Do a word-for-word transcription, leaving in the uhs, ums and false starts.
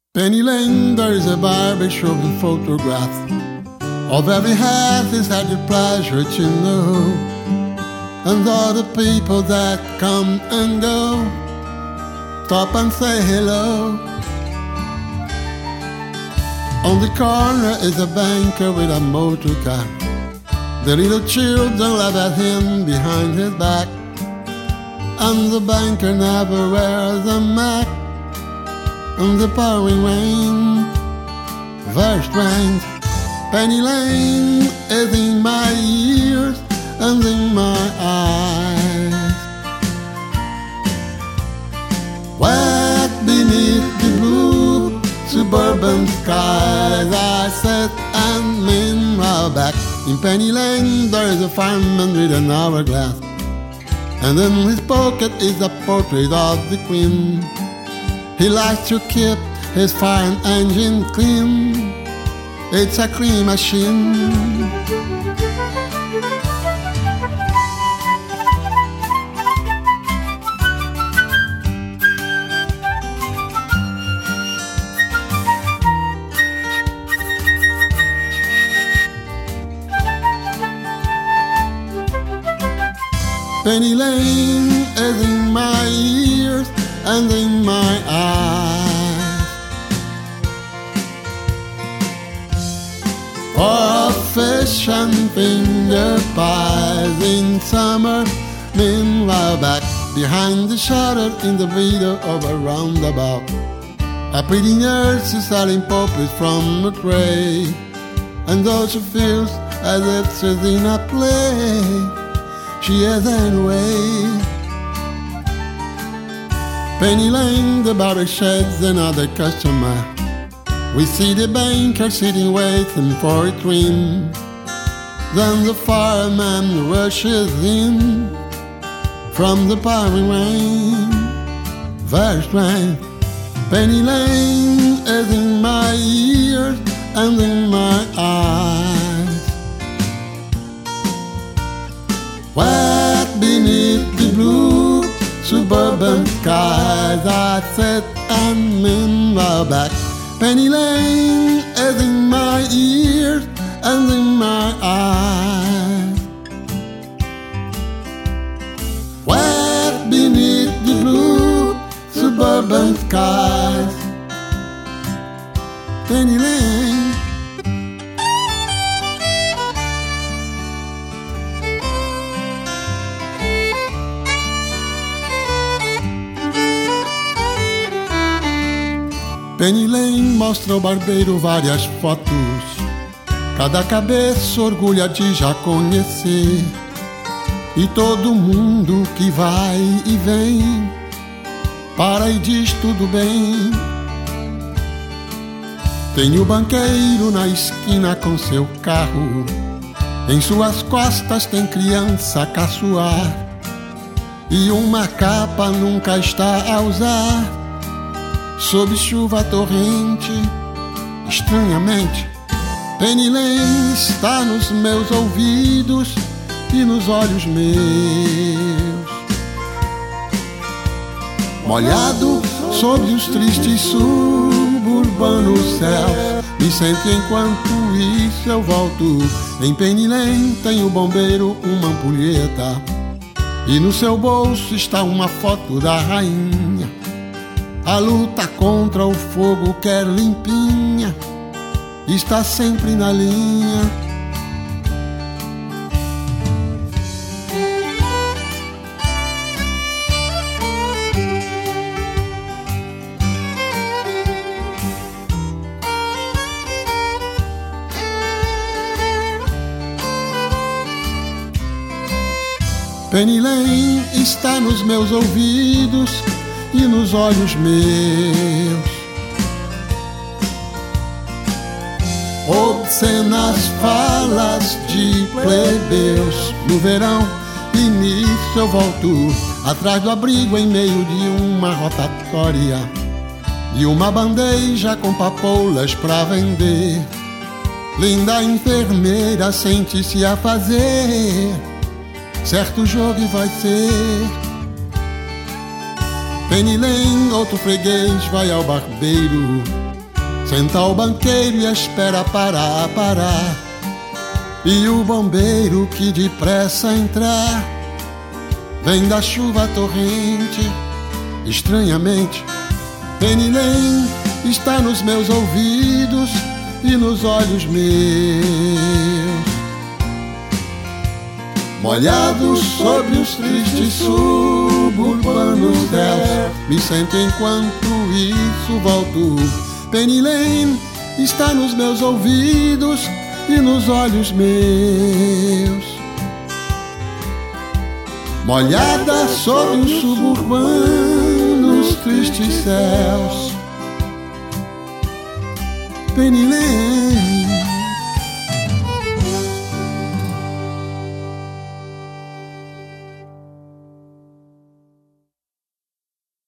Penny Lane, there is a barber showing photographs of every hat he's had the pleasure to know, and all the people that come and go stop and say hello. On the corner is a banker with a motor car. The little children laugh at him behind his back, and the banker never wears a mask. And the pouring rain, very strange. Penny Lane is in my ears and in my eyes. Wet beneath the blue suburban skies, I sit and lean my back. In Penny Lane there is a fireman with an hourglass, and in his pocket is a portrait of the Queen. He likes to keep his fire engine clean. It's a clean machine. Penny Lane is in my ears and in my eyes. For fish and finger pies in summer, meanwhile back behind the shutter in the window of a roundabout, a pretty nurse is selling poppies from a tray, and though she feels as if she's in a play, she is anyway. Penny Lane, the barber sheds another customer. We see the banker sitting waiting for a trim. Then the fireman rushes in from the pouring rain. Very strange. Penny Lane is in my ears and in my eyes. Wet beneath the blue suburban skies, I sit and lean my back. Penny Lane is in my ears and in my eyes. Wet beneath the blue suburban skies, Penny Lane. Penny Lane mostra ao barbeiro várias fotos, cada cabeça orgulha de já conhecer, e todo mundo que vai e vem para e diz tudo bem. Tem o banqueiro na esquina com seu carro, em suas costas tem criança a caçoar, e uma capa nunca está a usar. Sob chuva torrente, estranhamente, Penny Lane está nos meus ouvidos e nos olhos meus. Molhado sob os tristes suburbanos céus, me sento enquanto isso eu volto. Em Penny Lane tem o bombeiro uma ampulheta, e no seu bolso está uma foto da rainha. A luta contra o fogo quer limpinha, está sempre na linha. Penny Lane está nos meus ouvidos e nos olhos meus. Obscenas falas de plebeus. No verão, e nisso eu volto atrás do abrigo em meio de uma rotatória, e uma bandeja com papoulas pra vender. Linda enfermeira sente-se a fazer certo jogo vai ser. Penny Lane, outro freguês vai ao barbeiro, Senta ao banqueiro e espera parar, parar. E o bombeiro que depressa entrar vem da chuva torrente. Estranhamente, Penny Lane está nos meus ouvidos e nos olhos meus, molhados sob os tristes suburbanos céus. Me sento enquanto isso volto. Penny Lane está nos meus ouvidos e nos olhos meus, molhada sob os suburbanos tristes céus. Penny Lane.